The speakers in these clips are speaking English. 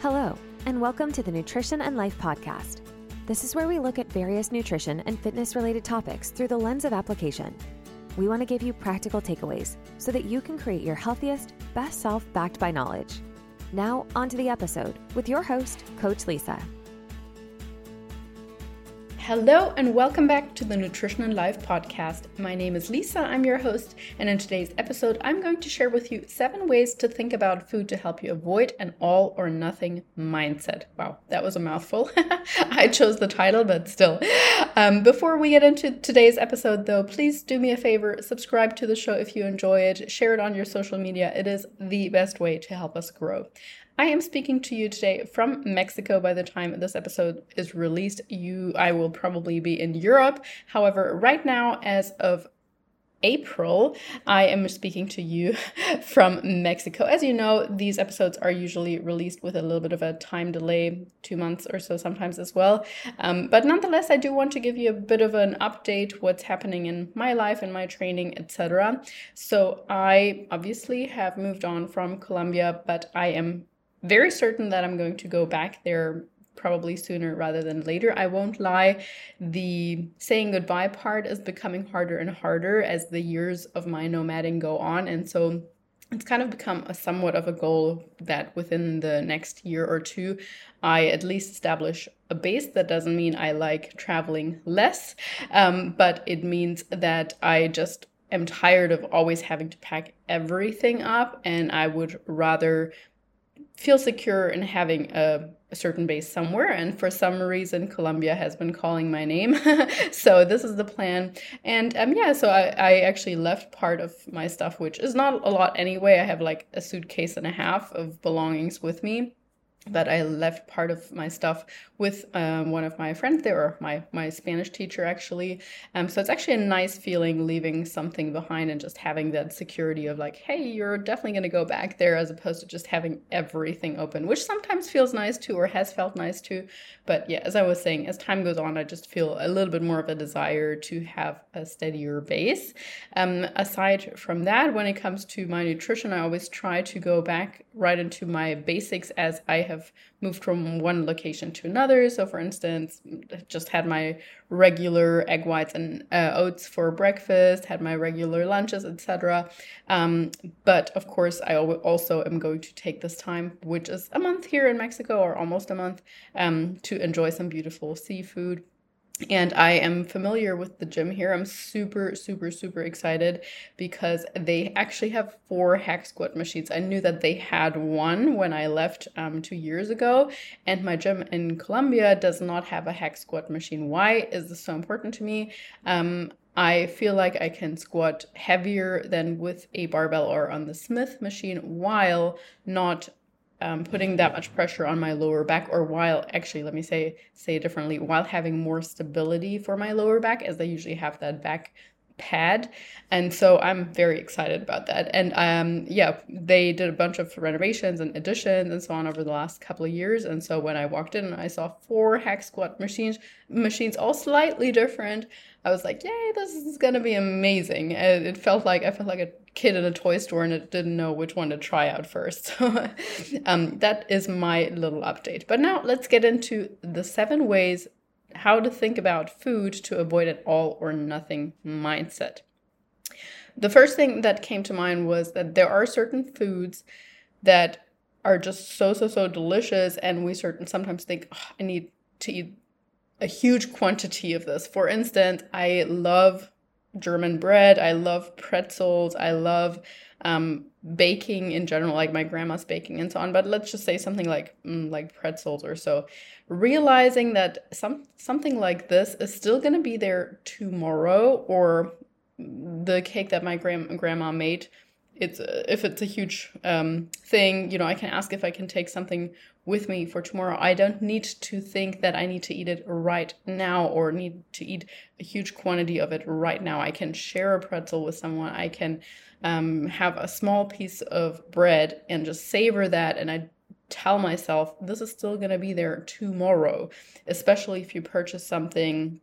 Hello, and welcome to the Nutrition and Life Podcast. This is where we look at various nutrition and fitness-related topics through the lens of application. We want to give you practical takeaways so that you can create your healthiest, best self backed by knowledge. Now, on to the episode with your host, Coach Lisa. Hello and welcome back to the Nutrition and Life Podcast. My name is Lisa, I'm your host, and in today's episode, I'm going to share with you 7 ways to think about food to help you avoid an all or nothing mindset. Wow, that was a mouthful. I chose the title, but still. Before we get into today's episode though, please do me a favor, subscribe to the show if you enjoy it, share it on your social media. It is the best way to help us grow. I am speaking to you today from Mexico. By the time this episode is released, I will probably be in Europe. However, right now, as of April, I am speaking to you from Mexico. As you know, these episodes are usually released with a little bit of a time delay, 2 months or so sometimes as well. But nonetheless, I do want to give you a bit of an update, what's happening in my life and my training, etc. So I obviously have moved on from Colombia, but I am very certain that I'm going to go back there probably sooner rather than later. I won't lie, the saying goodbye part is becoming harder and harder as the years of my nomading go on. And so it's kind of become somewhat of a goal that within the next year or two, I at least establish a base. That doesn't mean I like traveling less, but it means that I just am tired of always having to pack everything up, and I would rather feel secure in having a certain base somewhere. And for some reason, Colombia has been calling my name. So this is the plan. And so I actually left part of my stuff, which is not a lot anyway. I have like a suitcase and a half of belongings with me. But I left part of my stuff with one of my friends there, or my Spanish teacher actually. So it's actually a nice feeling leaving something behind and just having that security of like, hey, you're definitely going to go back there, as opposed to just having everything open, which sometimes feels nice too, or has felt nice too. But yeah, as I was saying, as time goes on, I just feel a little bit more of a desire to have a steadier base. Aside from that, when it comes to my nutrition, I always try to go back right into my basics as I have moved from one location to another. So for instance, just had my regular egg whites and oats for breakfast, had my regular lunches, etc. But of course, I also am going to take this time, which is a month here in Mexico, or almost a month, to enjoy some beautiful seafood. And I am familiar with the gym here. I'm super, super, super excited because they actually have 4 hack squat machines. I knew that they had one when I left 2 years ago, and my gym in Colombia does not have a hack squat machine. Why is this so important to me? I feel like I can squat heavier than with a barbell or on the Smith machine while not putting that much pressure on my lower back, or while actually, let me say it differently, while having more stability for my lower back, as they usually have that back pad. And so I'm very excited about that. And they did a bunch of renovations and additions and so on over the last couple of years. And so when I walked in and I saw 4 hack squat machines all slightly different, I was like, yay, this is gonna be amazing. And I felt like a kid in a toy store and it didn't know which one to try out first. So that is my little update. But now let's get into the 7 ways how to think about food to avoid an all or nothing mindset. The first thing that came to mind was that there are certain foods that are just so delicious, and we sometimes think, I need to eat a huge quantity of this. For instance, I love German bread, I love pretzels, I love baking in general, like my grandma's baking and so on. But let's just say something like pretzels or so. Realizing that something like this is still going to be there tomorrow, or the cake that my grandma made. If it's a huge thing, I can ask if I can take something with me for tomorrow. I don't need to think that I need to eat it right now or need to eat a huge quantity of it right now. I can share a pretzel with someone. I can have a small piece of bread and just savor that. And I tell myself, this is still going to be there tomorrow, especially if you purchase something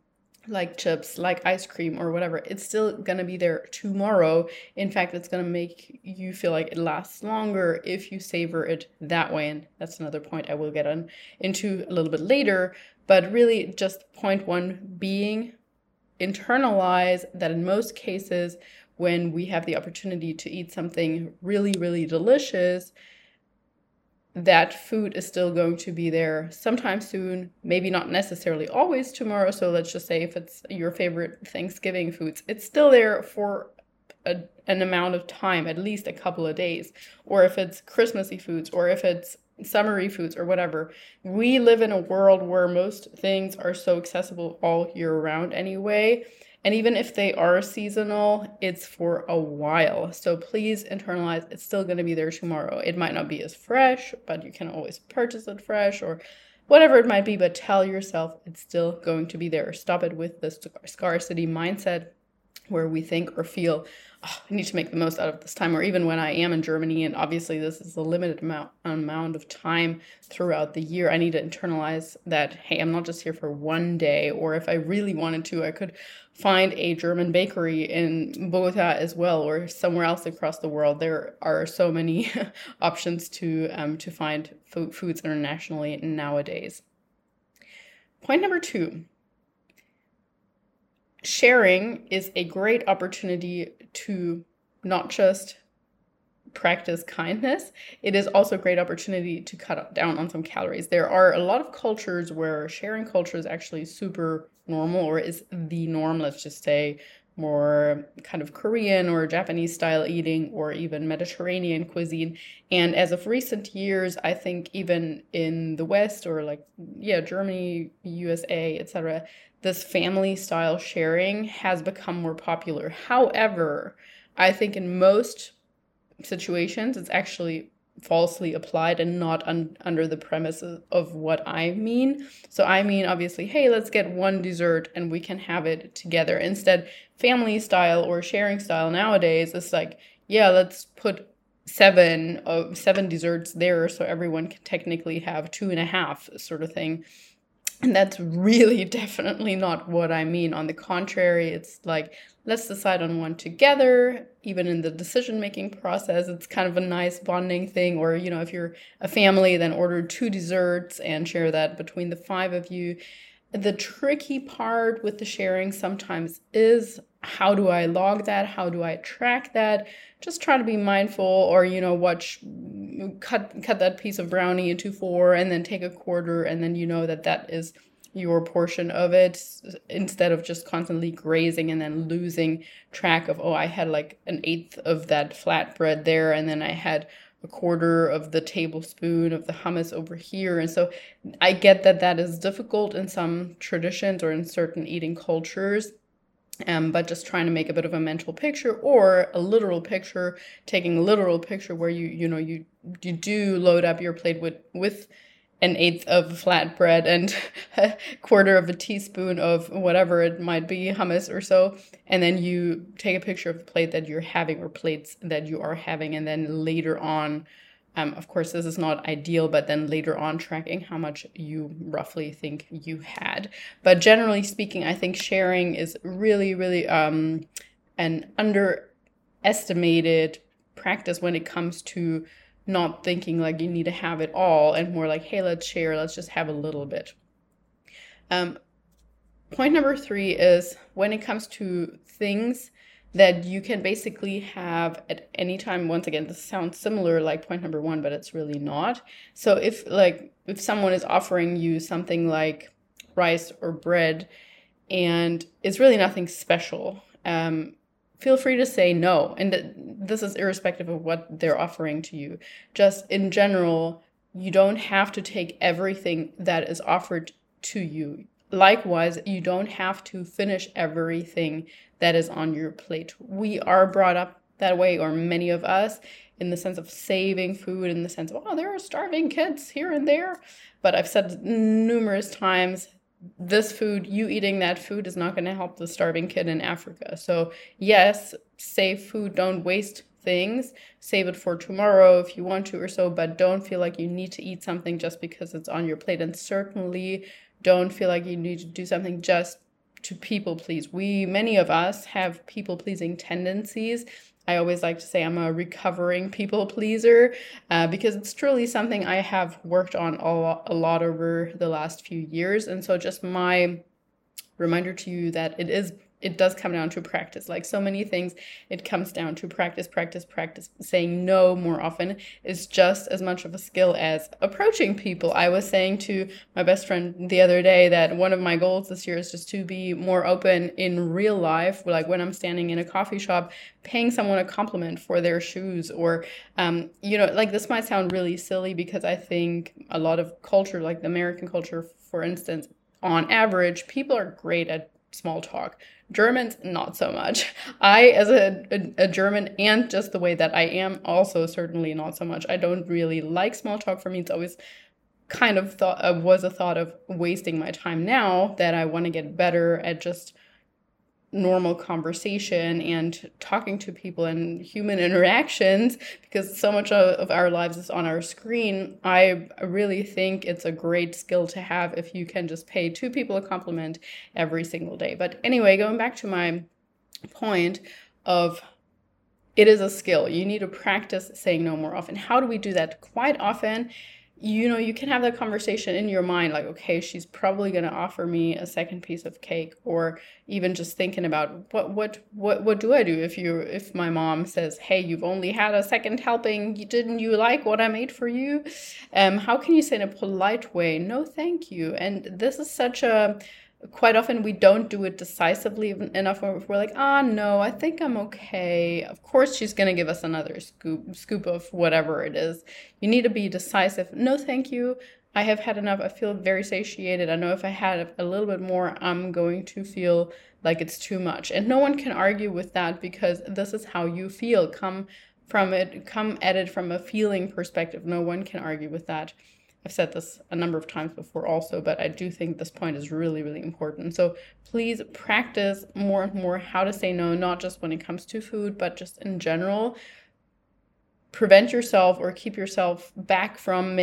like chips, like ice cream or whatever, it's still going to be there tomorrow. In fact, it's going to make you feel like it lasts longer if you savor it that way. And that's another point I will get into a little bit later. But really, just point one being, internalize that in most cases, when we have the opportunity to eat something really, really delicious, that food is still going to be there sometime soon, maybe not necessarily always tomorrow. So let's just say if it's your favorite Thanksgiving foods, it's still there for an amount of time, at least a couple of days. Or if it's Christmassy foods, or if it's summery foods or whatever. We live in a world where most things are so accessible all year round anyway. And even if they are seasonal, it's for a while. So please internalize it's still going to be there tomorrow. It might not be as fresh, but you can always purchase it fresh or whatever it might be. But tell yourself it's still going to be there. Stop it with the scarcity mindset where we think or feel, oh, I need to make the most out of this time. Or even when I am in Germany, and obviously this is a limited amount of time throughout the year, I need to internalize that, hey, I'm not just here for one day. Or if I really wanted to, I could find a German bakery in Bogota as well, or somewhere else across the world. There are so many options to find foods internationally nowadays. Point number 2. Sharing is a great opportunity to not just practice kindness, it is also a great opportunity to cut down on some calories. There are a lot of cultures where sharing culture is actually super normal, or is the norm, let's just say more kind of Korean or Japanese style eating, or even Mediterranean cuisine. And as of recent years, I think even in the West, or Germany, USA, etc., this family style sharing has become more popular. However, I think in most situations it's actually falsely applied and not under the premises of what I mean. So I mean, obviously, hey, let's get one dessert and we can have it together. Instead, family style or sharing style nowadays is like, yeah, let's put 7 desserts there so everyone can technically have 2.5 sort of thing. And that's really definitely not what I mean. On the contrary, it's like, let's decide on one together. Even in the decision-making process, it's kind of a nice bonding thing. Or, if you're a family, then order 2 desserts and share that between the 5 of you. The tricky part with the sharing sometimes is, how do I log that? How do I track that? Just try to be mindful, or, cut that piece of brownie into 4 and then take a quarter, and then that is your portion of it, instead of just constantly grazing and then losing track of, I had like 1/8 of that flatbread there, and then I had a quarter of the tablespoon of the hummus over here. And so I get that is difficult in some traditions or in certain eating cultures. But just trying to make a bit of a mental picture or a literal picture, taking a literal picture where you do load up your plate with 1/8 of flatbread and a quarter of a teaspoon of whatever it might be, hummus or so, and then you take a picture of the plate that you're having, or plates that you are having, and then later on, of course, this is not ideal, but then later on tracking how much you roughly think you had. But generally speaking, I think sharing is really, really an underestimated practice when it comes to not thinking like you need to have it all, and more like, hey, let's share, let's just have a little bit. Point number 3 is, when it comes to things that you can basically have at any time. Once again, this sounds similar like point number 1, but it's really not. So if someone is offering you something like rice or bread and it's really nothing special, feel free to say no. And this is irrespective of what they're offering to you. Just in general, you don't have to take everything that is offered to you. Likewise, you don't have to finish everything that is on your plate. We are brought up that way, or many of us, in the sense of saving food, in the sense of, there are starving kids here and there. But I've said numerous times, this food, you eating that food, is not going to help the starving kid in Africa. So yes, save food, don't waste things. Save it for tomorrow if you want to or so, but don't feel like you need to eat something just because it's on your plate. And certainly don't feel like you need to do something just to people please. Many of us have people pleasing tendencies. I always like to say I'm a recovering people pleaser because it's truly something I have worked on a lot over the last few years. And so just my reminder to you that it does come down to practice. Like so many things, it comes down to practice. Saying no more often is just as much of a skill as approaching people. I was saying to my best friend the other day that one of my goals this year is just to be more open in real life, like when I'm standing in a coffee shop, paying someone a compliment for their shoes, or, like this might sound really silly because I think a lot of culture, like the American culture, for instance, on average, people are great at small talk. Germans, not so much. I, as a German, and just the way that I am, also certainly not so much. I don't really like small talk. For me, it's always kind of was a thought of wasting my time. Now that I want to get better at just normal conversation and talking to people and human interactions, because so much of our lives is on our screen, I really think it's a great skill to have if you can just pay 2 people a compliment every single day. But anyway, going back to my point of it is a skill. You need to practice saying no more often. How do we do that? Quite often, you can have that conversation in your mind, like, okay, she's probably going to offer me a second piece of cake, or even just thinking about what do I do if my mom says, hey, you've only had a second helping, didn't you like what I made for you? How can you say in a polite way, no, thank you? And this is quite often we don't do it decisively enough. We're like, no, I think I'm okay. Of course, she's going to give us another scoop of whatever it is. You need to be decisive. No, thank you. I have had enough. I feel very satiated. I know if I had a little bit more, I'm going to feel like it's too much. And no one can argue with that because this is how you feel. Come at it from a feeling perspective. No one can argue with that. I've said this a number of times before also, but I do think this point is really, really important. So please practice more and more how to say no, not just when it comes to food, but just in general. Prevent yourself or keep yourself back from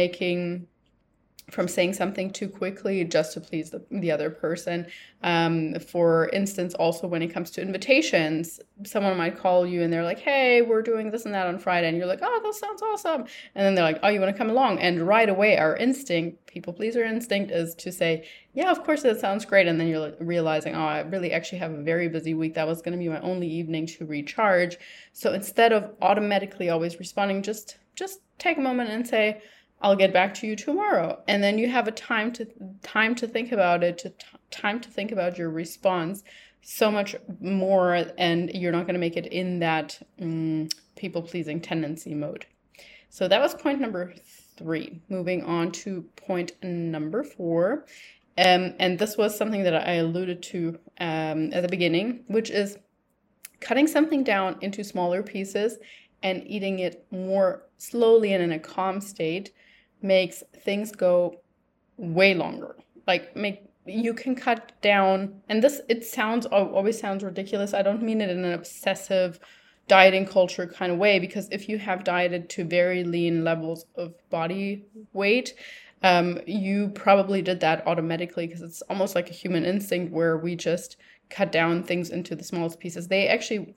saying something too quickly just to please the other person. For instance, also when it comes to invitations, someone might call you and they're like, hey, we're doing this and that on Friday. And you're like, oh, that sounds awesome. And then they're like, oh, you want to come along? And right away, our instinct, people pleaser instinct, is to say, yeah, of course, that sounds great. And then you're like realizing, oh, I really actually have a very busy week. That was going to be my only evening to recharge. So instead of automatically always responding, just take a moment and say, I'll get back to you tomorrow. And then you have a time to think about it, time to think about your response so much more, and you're not going to make it in that people-pleasing tendency mode. So that was point number 3. Moving on to point number 4. And this was something that I alluded to at the beginning, which is cutting something down into smaller pieces and eating it more slowly and in a calm state makes things go way longer. You can cut down, and always sounds ridiculous. I don't mean it in an obsessive dieting culture kind of way, because if you have dieted to very lean levels of body weight, you probably did that automatically, because it's almost like a human instinct where we just cut down things into the smallest pieces. They actually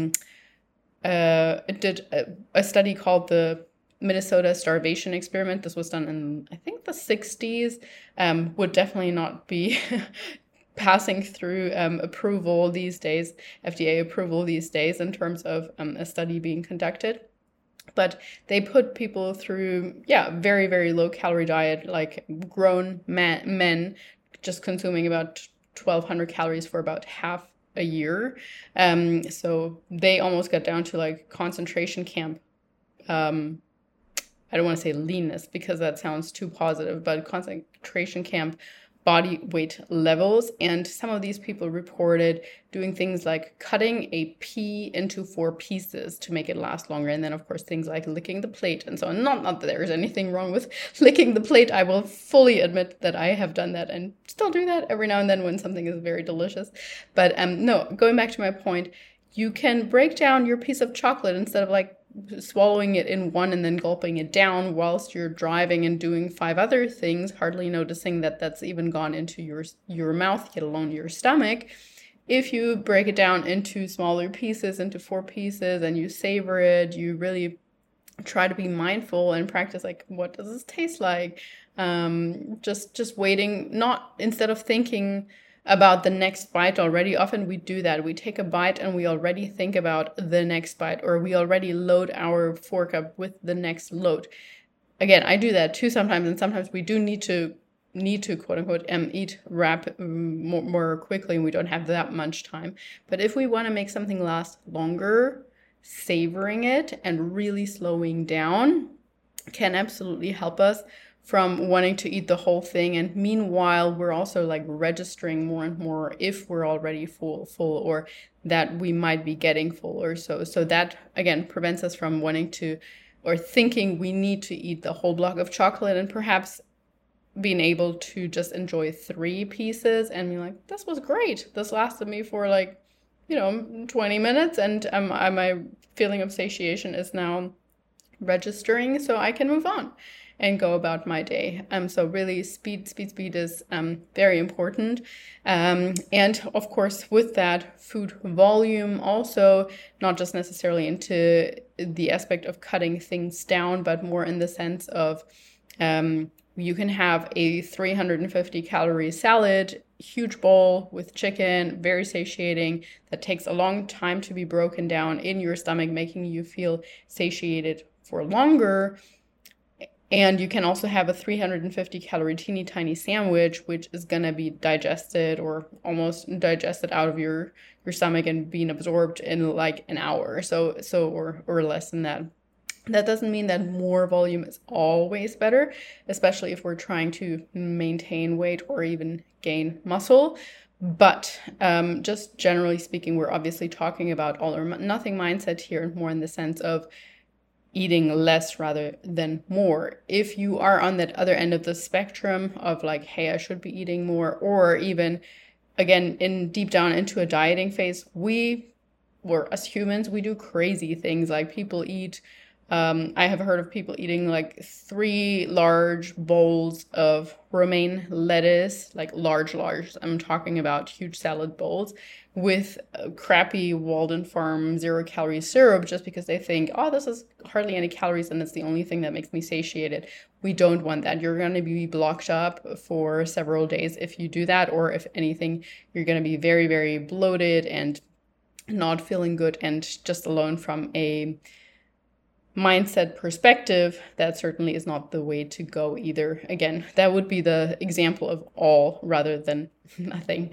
did a study called the Minnesota starvation experiment. This was done in, I think, the 60s. Would definitely not be passing through approval these days, FDA approval these days, in terms of a study being conducted. But they put people through, very, very low calorie diet, like grown men just consuming about 1,200 calories for about half a year. So they almost got down to like concentration camp. I don't want to say leanness because that sounds too positive, but concentration camp body weight levels. And some of these people reported doing things like cutting a pea into 4 pieces to make it last longer. And then, of course, things like licking the plate and so on. Not that there's anything wrong with licking the plate. I will fully admit that I have done that and still do that every now and then when something is very delicious. But no, going back to my point, you can break down your piece of chocolate instead of like swallowing it in one and then gulping it down whilst you're driving and doing 5 other things, hardly noticing that that's even gone into your mouth, let alone your stomach. If you break it down into smaller pieces, into 4 pieces, and you savor it, you really try to be mindful and practice, like, what does this taste like? Just waiting, not, instead of thinking about the next bite already. Often we do that. We take a bite and we already think about the next bite, or we already load our fork up with the next load. Again, I do that too sometimes, and sometimes we do need to quote unquote eat more quickly, and we don't have that much time. But if we want to make something last longer, savoring it and really slowing down can absolutely help us from wanting to eat the whole thing. And meanwhile, we're also like registering more and more if we're already full, or that we might be getting full or so. So that, again, prevents us from wanting to, or thinking we need to eat the whole block of chocolate, and perhaps being able to just enjoy 3 pieces and be like, this was great. This lasted me for 20 minutes, and my feeling of satiation is now registering, so I can move on and go about my day. So really speed is very important. And of course, with that, food volume also, not just necessarily into the aspect of cutting things down, but more in the sense of you can have a 350 calorie salad, huge bowl with chicken, very satiating, that takes a long time to be broken down in your stomach, making you feel satiated for longer. And you can also have a 350 calorie teeny tiny sandwich, which is going to be digested or almost digested out of your stomach and being absorbed in like an hour or less than that. That doesn't mean that more volume is always better, especially if we're trying to maintain weight or even gain muscle. But just generally speaking, we're obviously talking about all or nothing mindset here, more in the sense of eating less rather than more. If you are on that other end of the spectrum of like, hey, I should be eating more, or even, again, in deep down into a dieting phase, as humans, we do crazy things. Like people eat, I have heard of people eating like 3 large bowls of romaine lettuce, like large, I'm talking about huge salad bowls, with crappy Walden Farm 0-calorie syrup, just because they think, oh, this is hardly any calories and it's the only thing that makes me satiated. We don't want that. You're going to be blocked up for several days if you do that, or if anything, you're going to be very, very bloated and not feeling good. And just alone from a mindset perspective, that certainly is not the way to go either. Again, that would be the example of all rather than nothing.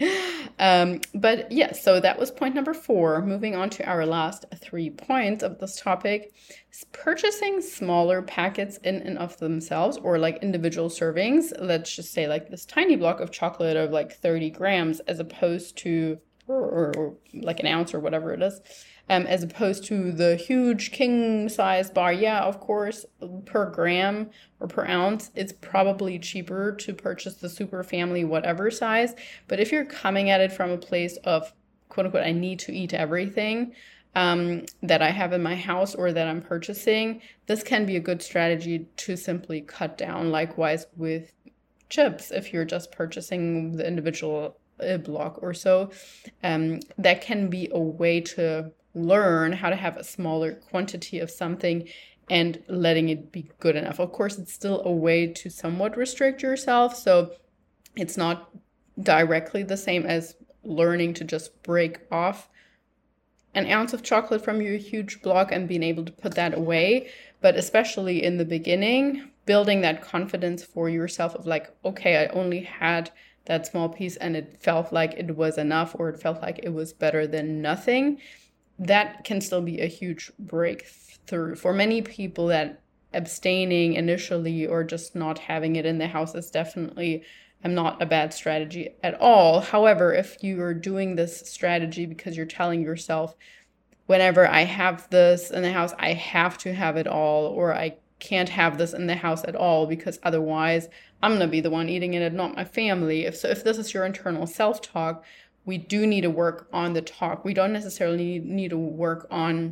But yeah, so that was point number 4. Moving on to our last 3 points of this topic. Purchasing smaller packets in and of themselves, or like individual servings, let's just say like this tiny block of chocolate of like 30 grams, as opposed to, or like an ounce or whatever it is, as opposed to the huge king size bar. Yeah, of course, per gram or per ounce, it's probably cheaper to purchase the super family whatever size. But if you're coming at it from a place of, quote unquote, I need to eat everything that I have in my house or that I'm purchasing, this can be a good strategy to simply cut down. Likewise with chips, if you're just purchasing the individual block or so, that can be a way to learn how to have a smaller quantity of something and letting it be good enough. Of course, it's still a way to somewhat restrict yourself, so it's not directly the same as learning to just break off an ounce of chocolate from your huge block and being able to put that away. But especially in the beginning, building that confidence for yourself of like, okay, I only had that small piece and it felt like it was enough, or it felt like it was better than nothing. That can still be a huge breakthrough. For many people, that abstaining initially or just not having it in the house is definitely not a bad strategy at all. However, if you are doing this strategy because you're telling yourself, whenever I have this in the house, I have to have it all, or I can't have this in the house at all because otherwise I'm going to be the one eating it and not my family. If this is your internal self-talk, we do need to work on the talk. We don't necessarily need to work on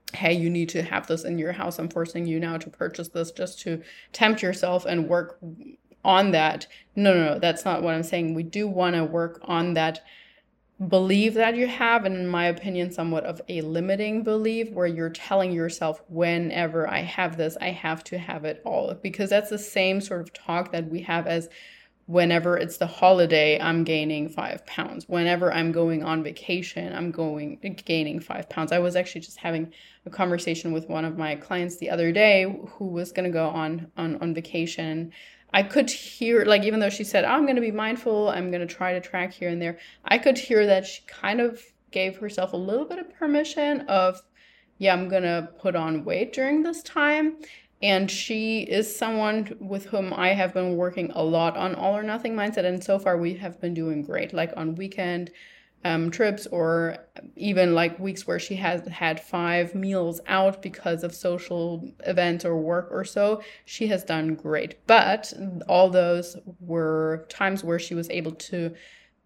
hey, you need to have this in your house. I'm forcing you now to purchase this just to tempt yourself and work on that. No, that's not what I'm saying. We do want to work on that belief that you have, and in my opinion, somewhat of a limiting belief where you're telling yourself, whenever I have this, I have to have it all. Because that's the same sort of talk that we have as whenever it's the holiday, I'm gaining 5 pounds. Whenever I'm going on vacation, I'm gaining 5 pounds. I was actually just having a conversation with one of my clients the other day who was going to go on vacation. I could hear, like, even though she said, oh, I'm going to be mindful, I'm going to try to track here and there, I could hear that she kind of gave herself a little bit of permission of, yeah, I'm going to put on weight during this time. And she is someone with whom I have been working a lot on all or nothing mindset. And so far we have been doing great, like on weekend trips, or even like weeks where she has had 5 meals out because of social events or work or so. She has done great. But all those were times where she was able to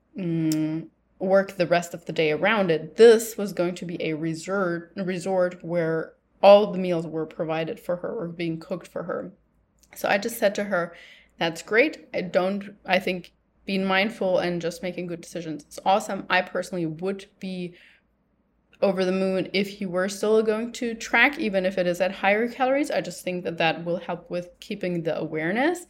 work the rest of the day around it. This was going to be a resort where all the meals were provided for her or being cooked for her. So I just said to her, that's great. I think being mindful and just making good decisions is awesome. I personally would be over the moon if you were still going to track, even if it is at higher calories. I just think that will help with keeping the awareness.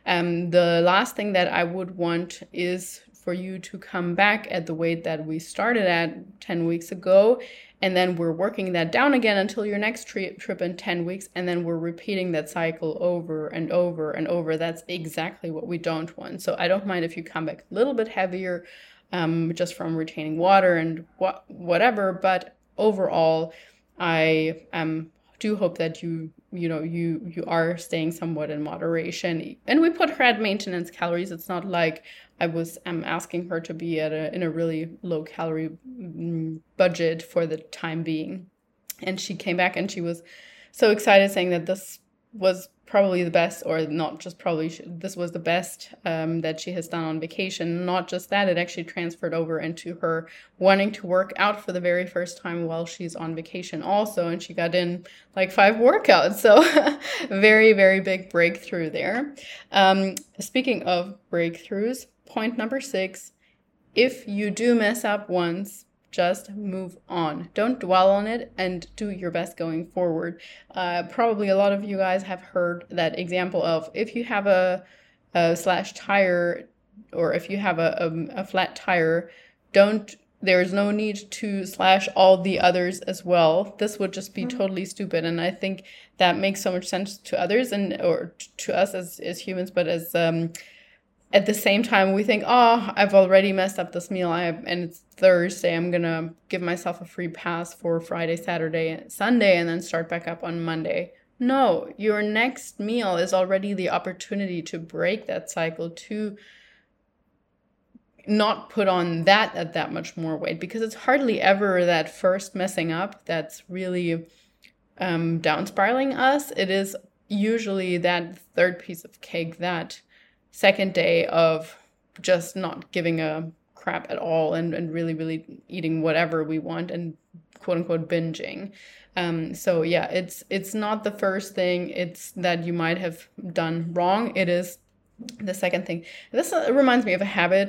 The last thing that I would want is for you to come back at the weight that we started at 10 weeks ago. And then we're working that down again until your next trip in 10 weeks. And then we're repeating that cycle over and over and over. That's exactly what we don't want. So I don't mind if you come back a little bit heavier, just from retaining water and whatever. But overall, I do hope that you are staying somewhat in moderation. And we put her at maintenance calories. It's not like I was asking her to be in a really low calorie budget for the time being. And she came back and she was so excited, saying that this was probably the best, or not just probably, this was the best that she has done on vacation. Not just that, it actually transferred over into her wanting to work out for the very first time while she's on vacation also. And she got in like 5 workouts. So very, very big breakthrough there. Speaking of breakthroughs, point number 6, if you do mess up once, just move on. Don't dwell on it and do your best going forward. Probably a lot of you guys have heard that example of if you have a slash tire, or if you have a flat tire, there's no need to slash all the others as well. This would just be totally stupid. And I think that makes so much sense to others or to us as humans, but as at the same time, we think, oh, I've already messed up this meal, and it's Thursday. I'm going to give myself a free pass for Friday, Saturday, Sunday, and then start back up on Monday. No, your next meal is already the opportunity to break that cycle, to not put on that much more weight, because it's hardly ever that first messing up that's really down spiraling us. It is usually that third piece of cake, that second day of just not giving a crap at all and really, really eating whatever we want and quote unquote binging. So yeah, it's not the first thing it's that you might have done wrong. It is the second thing. This reminds me of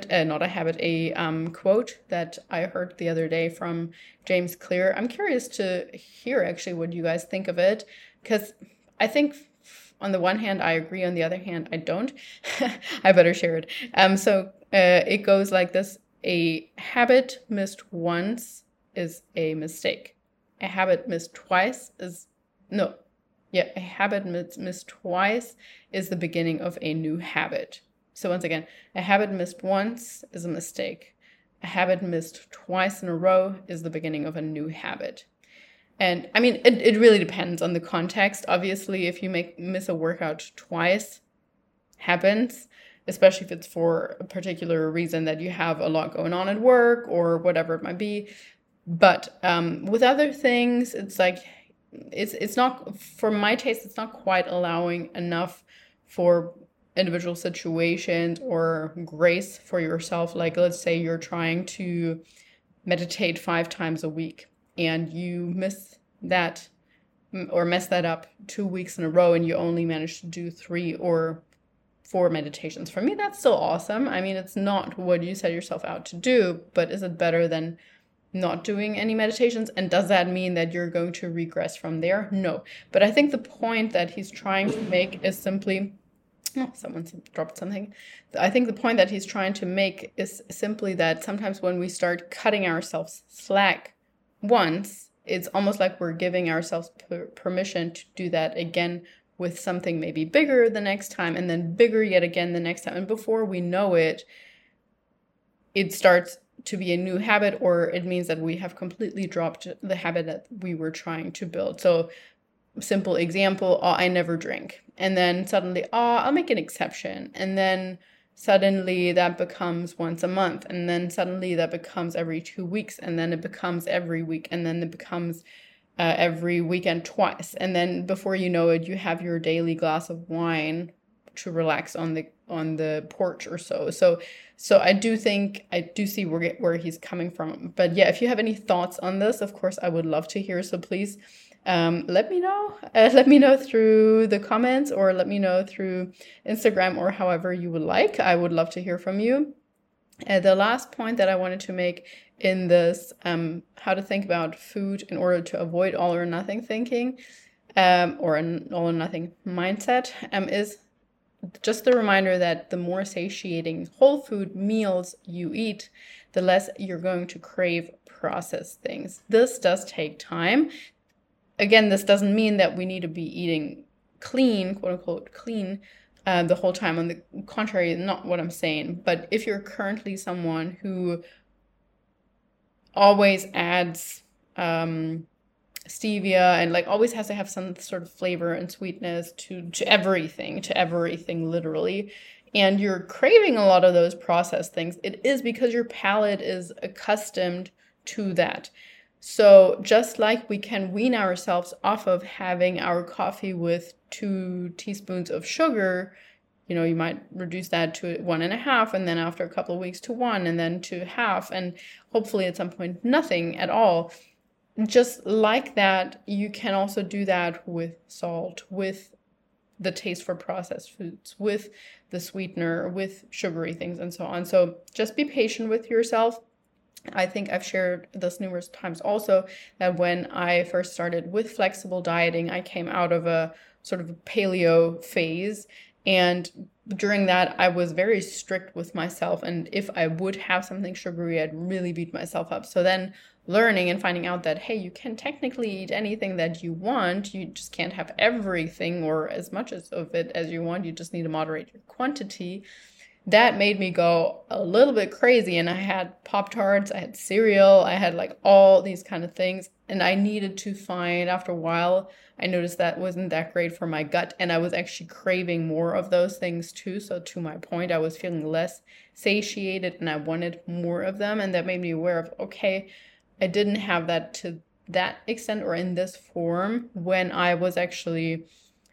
a quote that I heard the other day from James Clear. I'm curious to hear actually what you guys think of it, because I think on the one hand, I agree. On the other hand, I don't. I better share it. So it goes like this. A habit missed once is a mistake. A habit missed twice a habit missed twice is the beginning of a new habit. So once again, a habit missed once is a mistake. A habit missed twice in a row is the beginning of a new habit. And I mean, it really depends on the context. Obviously, if you miss a workout twice, happens, especially if it's for a particular reason that you have a lot going on at work or whatever it might be. But with other things, it's like, it's not, for my taste, it's not quite allowing enough for individual situations or grace for yourself. Like, let's say you're trying to meditate 5 times a week and you miss that or mess that up 2 weeks in a row and you only manage to do 3 or 4 meditations. For me, that's still awesome. I mean, it's not what you set yourself out to do, but is it better than not doing any meditations? And does that mean that you're going to regress from there? No. But I think the point that he's trying to make is simply, oh, someone dropped something. I think the point that he's trying to make is simply that sometimes when we start cutting ourselves slack once, it's almost like we're giving ourselves permission to do that again with something maybe bigger the next time, and then bigger yet again the next time. And before we know it, it starts to be a new habit, or it means that we have completely dropped the habit that we were trying to build. So simple example, I never drink. And then suddenly, I'll make an exception. And then suddenly that becomes once a month. And then suddenly that becomes every 2 weeks. And then it becomes every week. And then it becomes every weekend twice. And then before you know it, you have your daily glass of wine to relax on the porch or so. So I do see where he's coming from. But yeah, if you have any thoughts on this, of course, I would love to hear. So please let me know. Let me know through the comments, or let me know through Instagram, or however you would like. I would love to hear from you. The last point that I wanted to make in this, how to think about food in order to avoid all or nothing thinking, or an all or nothing mindset, is just the reminder that the more satiating whole food meals you eat, the less you're going to crave processed things. This does take time. Again, this doesn't mean that we need to be eating clean, quote unquote, clean, the whole time. On the contrary, not what I'm saying. But if you're currently someone who always adds stevia and like always has to have some sort of flavor and sweetness to everything literally, and you're craving a lot of those processed things, it is because your palate is accustomed to that. So just like we can wean ourselves off of having our coffee with 2 teaspoons of sugar, you might reduce that to 1.5, and then after a couple of weeks to 1, and then to half, and hopefully at some point nothing at all. Just like that, you can also do that with salt, with the taste for processed foods, with the sweetener, with sugary things, and so on. So just be patient with yourself. I think I've shared this numerous times also, that when I first started with flexible dieting, I came out of a sort of a paleo phase. And during that, I was very strict with myself. And if I would have something sugary, I'd really beat myself up. So then learning and finding out that, hey, you can technically eat anything that you want. You just can't have everything or as much of it as you want. You just need to moderate your quantity. That made me go a little bit crazy. And I had Pop-Tarts, I had cereal, I had like all these kind of things. And I needed to find, after a while, I noticed that wasn't that great for my gut. And I was actually craving more of those things too. So to my point, I was feeling less satiated and I wanted more of them. And that made me aware of, okay, I didn't have that to that extent or in this form when I was actually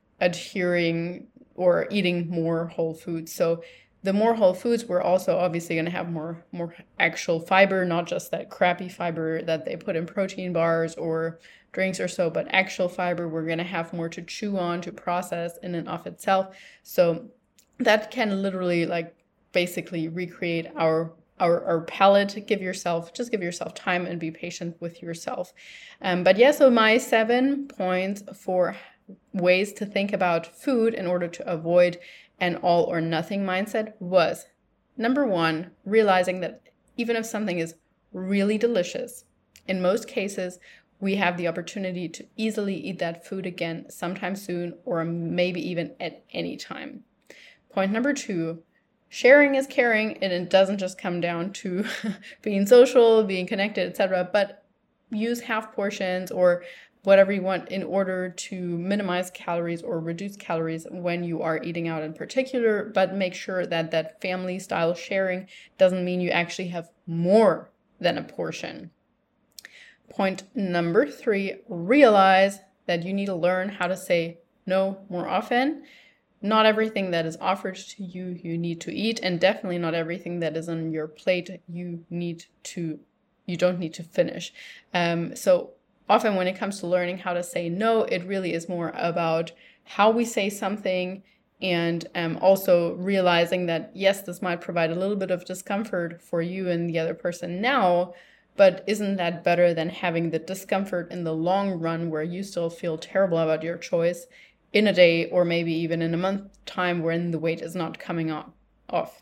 adhering or eating more whole foods. So the more whole foods, we're also obviously going to have more actual fiber, not just that crappy fiber that they put in protein bars or drinks or so, but actual fiber. We're going to have more to chew on, to process in and of itself. So that can literally like basically recreate our palate. Give yourself time and be patient with yourself. But yeah, so my 7 points for ways to think about food in order to avoid an all or nothing mindset was, number 1, realizing that even if something is really delicious, in most cases, we have the opportunity to easily eat that food again sometime soon, or maybe even at any time. Point number 2, sharing is caring, and it doesn't just come down to being social, being connected, etc., but use half portions or whatever you want in order to minimize calories or reduce calories when you are eating out in particular, but make sure that that family style sharing doesn't mean you actually have more than a portion. Point number 3, realize that you need to learn how to say no more often. Not everything that is offered to you, you need to eat, and definitely not everything that is on your plate you don't need to finish. So often when it comes to learning how to say no, it really is more about how we say something, and also realizing that, yes, this might provide a little bit of discomfort for you and the other person now, but isn't that better than having the discomfort in the long run where you still feel terrible about your choice in a day or maybe even in a month's time when the weight is not coming off.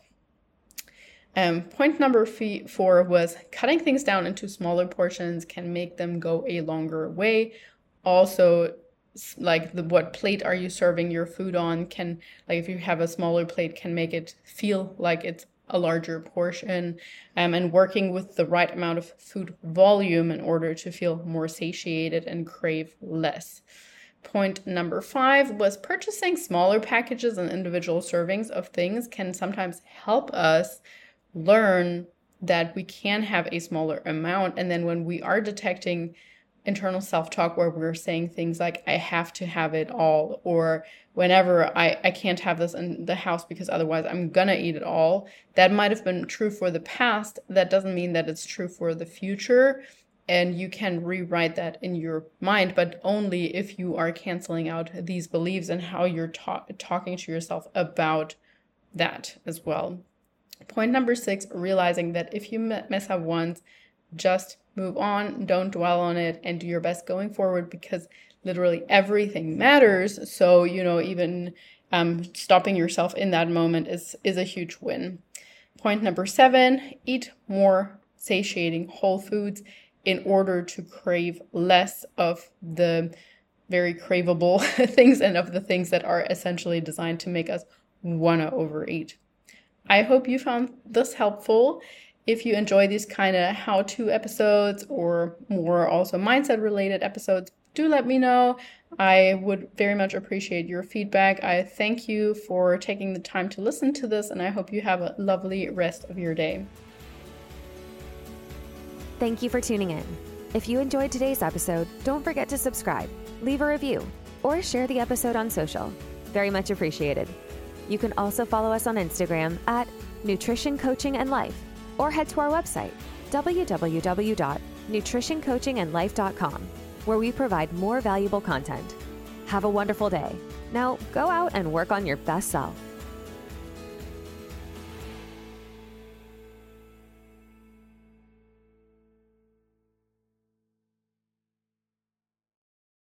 Point number 4 was cutting things down into smaller portions can make them go a longer way. Also, like what plate are you serving your food on can, like if you have a smaller plate, can make it feel like it's a larger portion, and working with the right amount of food volume in order to feel more satiated and crave less. Point number 5 was purchasing smaller packages and individual servings of things can sometimes help us learn that we can have a smaller amount. And then when we are detecting internal self-talk where we're saying things like, I have to have it all, or whenever I can't have this in the house because otherwise I'm gonna eat it all, that might have been true for the past. That doesn't mean that it's true for the future. And you can rewrite that in your mind, but only if you are canceling out these beliefs and how you're talking to yourself about that as well. Point number 6, realizing that if you mess up once, just move on, don't dwell on it, and do your best going forward, because literally everything matters. So, even stopping yourself in that moment is a huge win. Point number 7, eat more satiating whole foods in order to crave less of the very craveable things and of the things that are essentially designed to make us want to overeat. I hope you found this helpful. If you enjoy these kind of how-to episodes or more also mindset-related episodes, do let me know. I would very much appreciate your feedback. I thank you for taking the time to listen to this, and I hope you have a lovely rest of your day. Thank you for tuning in. If you enjoyed today's episode, don't forget to subscribe, leave a review, or share the episode on social. Very much appreciated. You can also follow us on Instagram at Nutrition Coaching and Life, or head to our website, www.nutritioncoachingandlife.com, where we provide more valuable content. Have a wonderful day. Now go out and work on your best self.